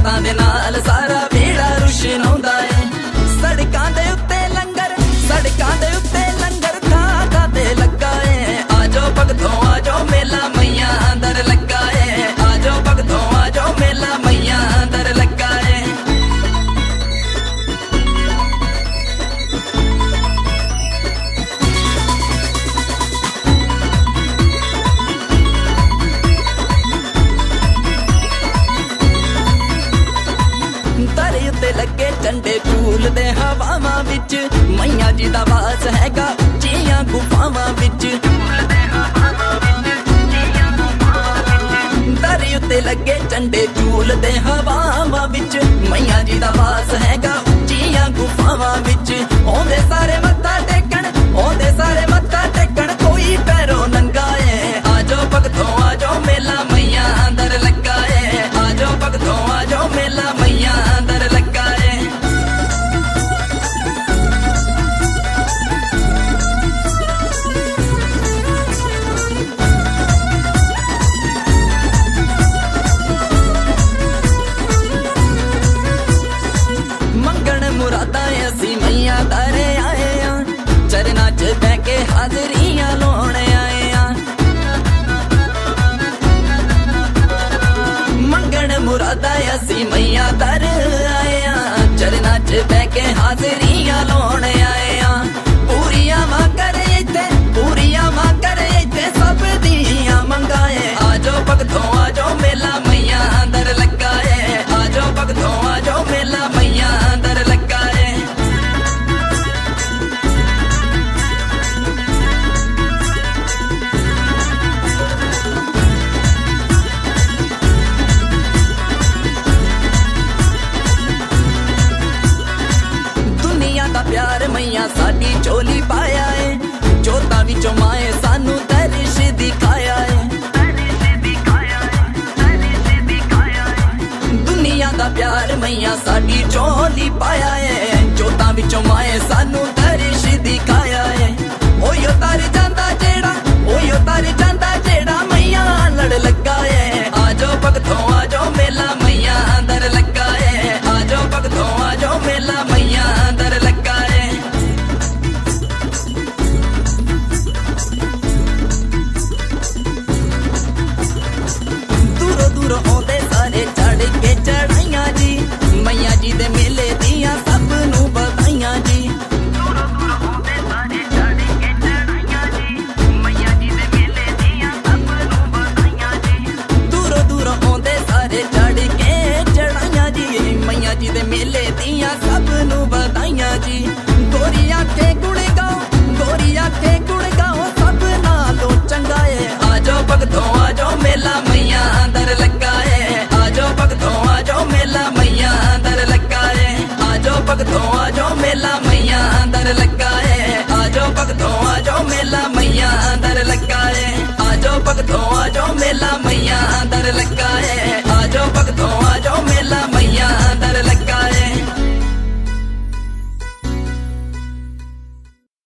संगतां दे नाल सारा बेड़ा रुशनाउंदा है। सड़कां दे उत्ते लंगर थां थां ते लगा है। आजो भगतों आजो मेला मैया दर लगा है। आजो भगतों आजो मेला मैया दर लगा है। दरे उत्ते लगे झंडे झूलदे हवावां विच। मैया जी दा वास हैगा उच्चियां गुफावां विच। दरे उत्ते लगे झंडे झूलदे हवावां विच। मैया जी दा वास हैगा उच्चियां गुफावां विच। ओंदे सारे मत्था टेकण कोई पैरों नंगा है। आजो भगतों आजो मेला मैया दर लगा है। आजो भगतों आजो मेला मैया दर लगा है। मंगण मुरादा असी मैया दरे आए आ। चरना च बह के हाजरियां लाउण आए आ। मंगण मुरादा असी मैया दर आए आ। चरना च बह के हाजरियां लाउण आए आ। पूरियां मां करे इत्थे सब दियां मंगाए। आजो भगतों आजो मेला मैया दर लगा है। आजो भगतों आजो मेला मैया दर लगा है। दुनिया दा प्यार मैया साडी चोली पाया है। जोतां विचों माए सानू दर्श दिखाया है। दुनिया दा प्यार मैया साडी चोली पाया है। जोतां विचों माए सानू दर्श दिखाया है। ओयो तार जांदा जेड़ा मैया लड़ लगा है। आजो भगतों आजो मेला मैया दर लगा है। आजो भगतों आजो मेला मैया दर लगा है। दूरों दूरों आउंदे सारे चढ़ के चढ़ाइयां जी। मैया जी दे मेले दियां सब नू बधाइयां जी। दूरों दूरों आउंदे सारे चढ़ के चढ़ाइयां जी। मैया जी दे मेले दियां सब नू बधाइयां जी। गोरिया के गुण गाओ सब नालों चंगा है। आजो भगतों आजो मेला मैया दर लगा है। आजो भगतों आजो मेला मैया दर लगा है। आजो भगतों आजो मेला मैया दर लगा है। आजो भगतों आजो मेला मैया दर लगा है। आजो भगतों आजो मेला मैया दर लगा है। आजो भगतों आजो